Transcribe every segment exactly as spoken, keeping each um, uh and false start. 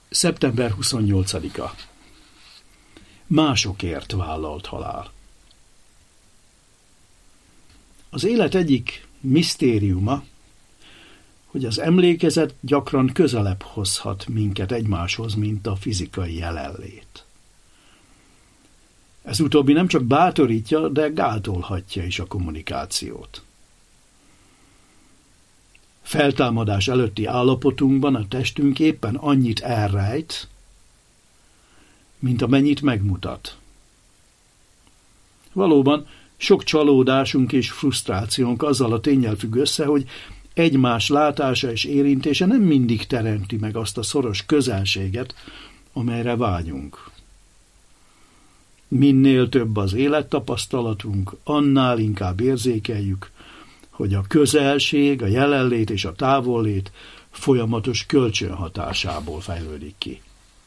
szeptember huszonnyolcadika. Másokért vállalt halál. Az élet egyik misztériuma, hogy az emlékezet gyakran közelebb hozhat minket egymáshoz, mint a fizikai jelenlét. Ez utóbbi nem csak bátorítja, de gátolhatja is a kommunikációt. Feltámadás előtti állapotunkban a testünk éppen annyit elrejt, mint amennyit megmutat. Valóban sok csalódásunk és frusztrációnk azzal a ténnyel függ össze, hogy egymás látása és érintése nem mindig teremti meg azt a szoros közelséget, amelyre vágyunk. Minél több az élettapasztalatunk, annál inkább érzékeljük, hogy a közelség, a jelenlét és a távollét folyamatos kölcsönhatásából fejlődik ki.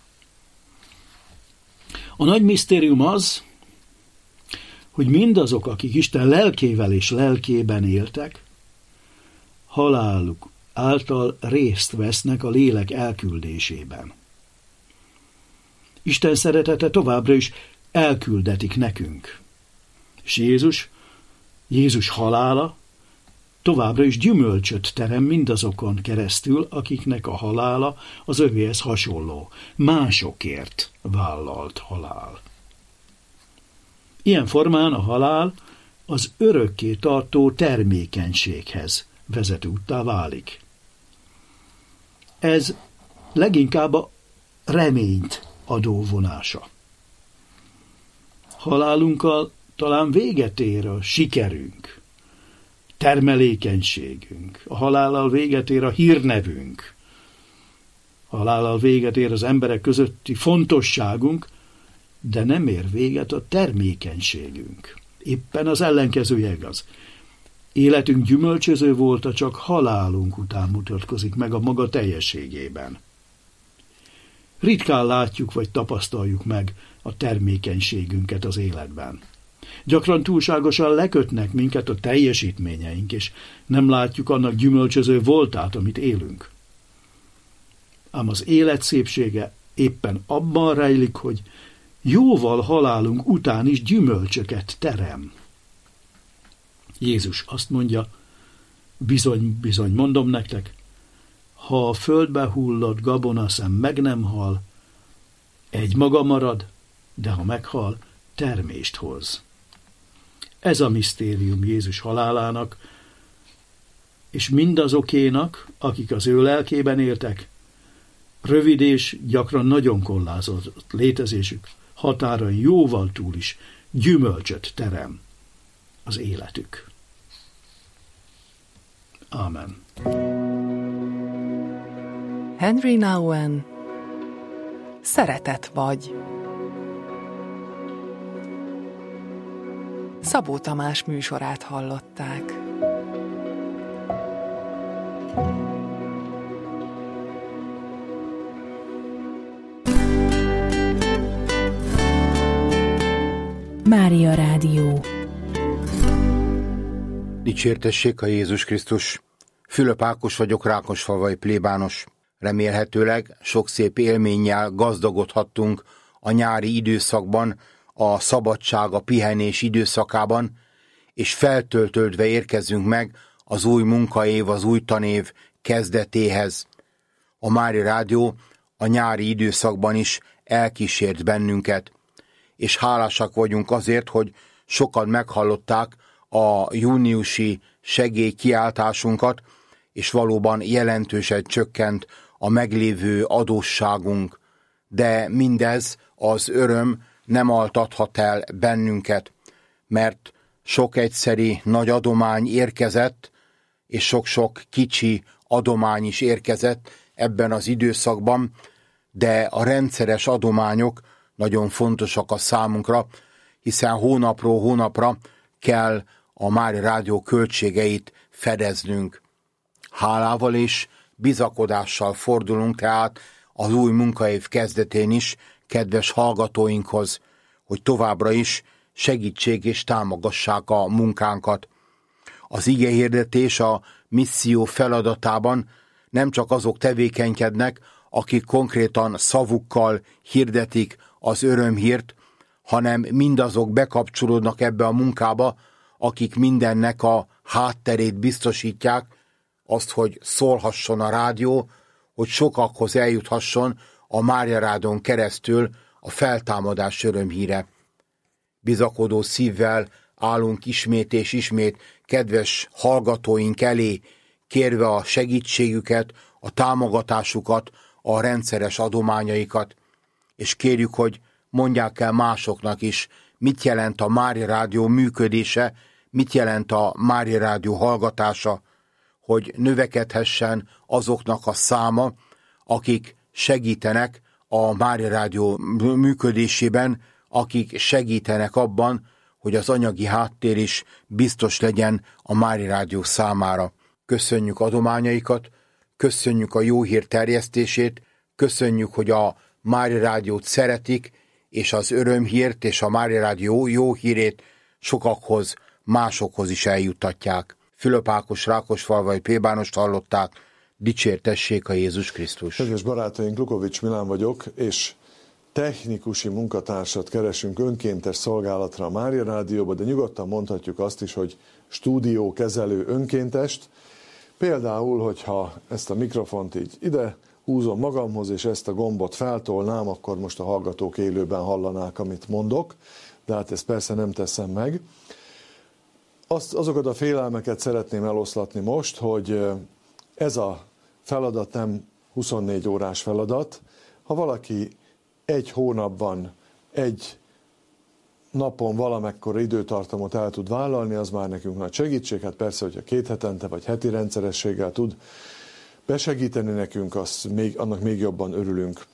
A nagy misztérium az, hogy mindazok, akik Isten lelkével és lelkében éltek, haláluk által részt vesznek a lélek elküldésében. Isten szeretete továbbra is elküldetik nekünk. És Jézus, Jézus halála továbbra is gyümölcsöt terem mindazokon keresztül, akiknek a halála az övéhez hasonló, másokért vállalt halál. Ilyen formán a halál az örökké tartó termékenységhez vezető úttá válik. Ez leginkább a reményt adó vonása. Halálunkkal talán véget ér a sikerünk, termelékenységünk, a halállal véget ér a hírnevünk, a halállal véget ér az emberek közötti fontosságunk, de nem ér véget a termékenységünk. Éppen az ellenkezője igaz. Életünk gyümölcsöző volt, csak halálunk után mutatkozik meg a maga teljességében. Ritkán látjuk vagy tapasztaljuk meg a termékenységünket az életben. Gyakran túlságosan lekötnek minket a teljesítményeink, és nem látjuk annak gyümölcsöző voltát, amit élünk. Ám az élet szépsége éppen abban rejlik, hogy jóval halálunk után is gyümölcsöket terem. Jézus azt mondja, bizony, bizony mondom nektek, ha a földbe hullott gabonaszem meg nem hal, egy maga marad, de ha meghal, termést hoz. Ez a misztérium Jézus halálának, és mindazokénak, akik az ő lelkében éltek, rövid és gyakran nagyon korlátozott létezésük határain jóval túl is gyümölcsöt terem az életük. Ámen. Henry Nouwen, Szeretet vagy. Szabó Tamás műsorát hallották. Mária Rádió. Dicsértessék a Jézus Krisztus! Fülöp Ákos vagyok, Rákosfalvai plébános. Remélhetőleg sok szép élménnyel gazdagodhattunk a nyári időszakban, a szabadság, a pihenés időszakában, és feltöltődve érkezünk meg az új munkaév, az új tanév kezdetéhez. A Mária Rádió a nyári időszakban is elkísért bennünket, és hálásak vagyunk azért, hogy sokan meghallották a júniusi segélykiáltásunkat, és valóban jelentősen csökkent a meglévő adósságunk, de mindez az öröm nem altathat el bennünket, mert sok egyszeri nagy adomány érkezett, és sok-sok kicsi adomány is érkezett ebben az időszakban, de a rendszeres adományok nagyon fontosak a számunkra, hiszen hónapról hónapra kell a Mária Rádió költségeit fedeznünk. Hálával és bizakodással fordulunk tehát az új munkaév kezdetén is kedves hallgatóinkhoz, hogy továbbra is segítség és támogassák a munkánkat. Az igehirdetés a misszió feladatában nem csak azok tevékenykednek, akik konkrétan szavukkal hirdetik az örömhírt, hanem mindazok bekapcsolódnak ebbe a munkába, akik mindennek a hátterét biztosítják, azt, hogy szólhasson a rádió, hogy sokakhoz eljuthasson a Mária Rádión keresztül a feltámadás örömhíre. Bizakodó szívvel állunk ismét és ismét kedves hallgatóink elé, kérve a segítségüket, a támogatásukat, a rendszeres adományaikat, és kérjük, hogy mondják el másoknak is, mit jelent a Mária Rádió működése, mit jelent a Mária Rádió hallgatása, hogy növekedhessen azoknak a száma, akik segítenek a Mária Rádió működésében, akik segítenek abban, hogy az anyagi háttér is biztos legyen a Mária Rádió számára. Köszönjük adományaikat, köszönjük a jó hír terjesztését, köszönjük, hogy a Mária Rádiót szeretik, és az örömhírt és a Mária Rádió jó hírét sokakhoz, másokhoz is eljuttatják. Fülöp Ákos Rákosfalvai plébánost hallották, dicsértessék a Jézus Krisztus. Kedves barátaink, Lukovics Milán vagyok, és technikusi munkatársat keresünk önkéntes szolgálatra a Mária Rádióba, de nyugodtan mondhatjuk azt is, hogy stúdiókezelő önkéntest. Például, hogyha ezt a mikrofont így ide húzom magamhoz, és ezt a gombot feltolnám, akkor most a hallgatók élőben hallanák, amit mondok, de hát ezt persze nem teszem meg. Azt, azokat a félelmeket szeretném eloszlatni most, hogy ez a feladat nem huszonnégy órás feladat. Ha valaki egy hónapban, egy napon valamekkora időtartamot el tud vállalni, az már nekünk nagy segítség. Hát persze, hogyha két hetente vagy heti rendszerességgel tud besegíteni nekünk, azt még, annak még jobban örülünk.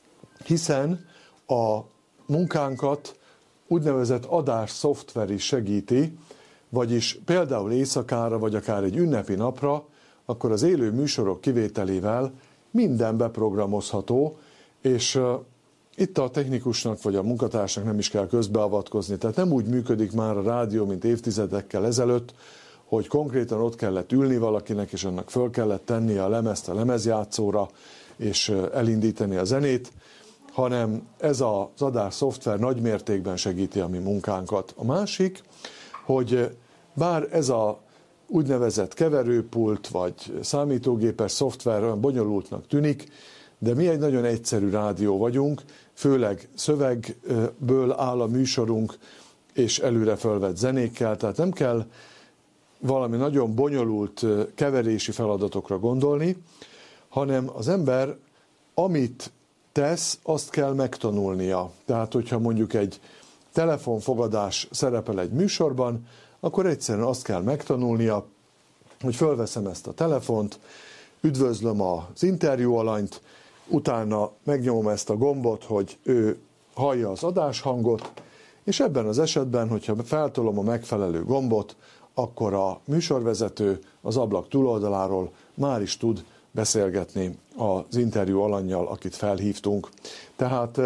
Hiszen a munkánkat úgynevezett adás szoftver is segíti, vagyis például éjszakára, vagy akár egy ünnepi napra, akkor az élő műsorok kivételével minden beprogramozható, és uh, itt a technikusnak vagy a munkatársnak nem is kell közbeavatkozni. Tehát nem úgy működik már a rádió, mint évtizedekkel ezelőtt, hogy konkrétan ott kellett ülni valakinek, és annak föl kellett tennie a lemezt a lemezjátszóra, és uh, elindítani a zenét, hanem ez az adás szoftver nagy mértékben segíti a mi munkánkat. A másik, hogy bár ez a úgynevezett keverőpult vagy számítógépes szoftver olyan bonyolultnak tűnik, de mi egy nagyon egyszerű rádió vagyunk, főleg szövegből áll a műsorunk, és előre fölvett zenékkel, tehát nem kell valami nagyon bonyolult keverési feladatokra gondolni, hanem az ember, amit tesz, azt kell megtanulnia. Tehát, hogyha mondjuk egy telefonfogadás szerepel egy műsorban, akkor egyszerűen azt kell megtanulnia, hogy fölveszem ezt a telefont, üdvözlöm az interjú alanyt, utána megnyomom ezt a gombot, hogy ő hallja az adáshangot, és ebben az esetben, hogyha feltolom a megfelelő gombot, akkor a műsorvezető az ablak túloldaláról már is tud beszélgetni az interjú alannyal, akit felhívtunk. Tehát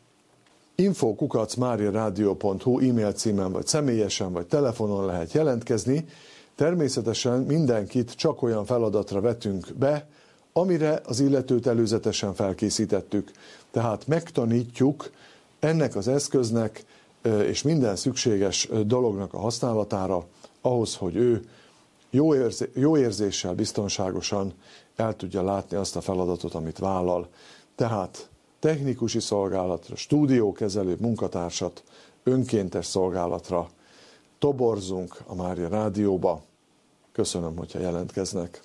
info kukac mariaradio pont hu e-mail címen, vagy személyesen, vagy telefonon lehet jelentkezni. Természetesen mindenkit csak olyan feladatra vetünk be, amire az illetőt előzetesen felkészítettük. Tehát megtanítjuk ennek az eszköznek és minden szükséges dolognak a használatára, ahhoz, hogy ő jó, érzé- jó érzéssel, biztonságosan el tudja látni azt a feladatot, amit vállal. Tehát technikusi szolgálatra, stúdiókezelő munkatársat, önkéntes szolgálatra toborzunk a Mária Rádióba. Köszönöm, hogyha jelentkeznek.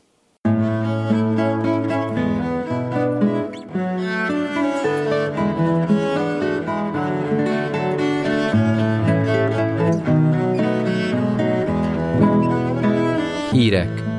Hírek